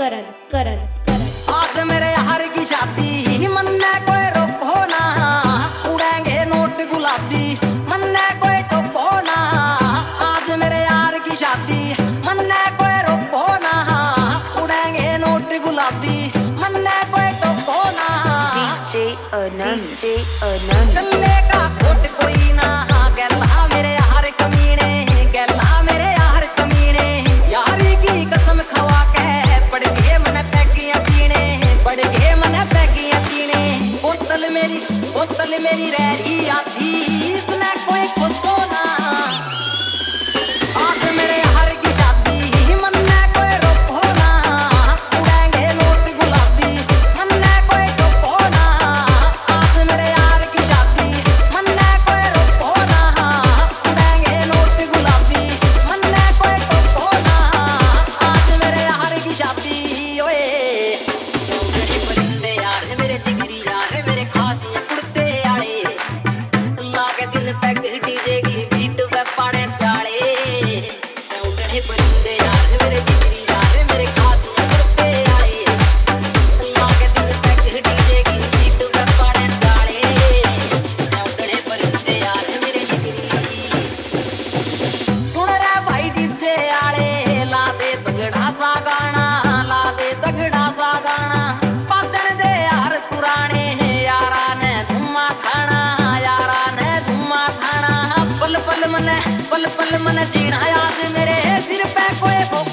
करण करण आज मेरे यार की शादी मन ने कोई रोको ना, उड़ेंगे नोट गुलाबी मन ने कोई टोको ना। आज मेरे यार की शादी मन ने कोई रोको ना, उड़ेंगे नोट गुलाबी मन ने कोई टोको ना। DJ Anand चलने का खोट कोई ना, गैला मेरे यार कमीने, गैला मेरे यार कमीने। यारी की कसम खवा के पड़ गए मन पैगियां पीने, पड़ गए मन पैगियां पीने। बोतल मेरी रह रही आधी, इसने कोई खुशो ना। आज मेरे यार की शादी मन ने कोई रोको ना, उड़ेंगे नोट गुलाबी मन ने कोई टोको ना। आज मेरे यार की शादी मन ने कोई रोको ना, उड़ेंगे नोट गुलाबी मन ने कोई टोको ना। आज मेरे यार की शादी ओए सोगड़े परिंदे यार मेरे जिगरी यार मेरे खासियां कुड़ते आले, लागे दिल पे डीजे की बीट पे पाने चाले। सोगड़े परिंदे यार मेरे जिगरी यार मेरे खासियां कुड़ते आले, लागे दिल पे डीजे की बीट पे पाने चाले। सोगड़े परिंदे यार मेरे जिगरी सुन रे भाई डीजे आले, ला दे तगड़ा सा गाना, ला दे तगड़ा सा गाना। पाचन दे यार पुराने यारा ने धुमा खाना, यारा ने धुमा खाना। पल पल मन जीना याद मेरे सिर पे कोई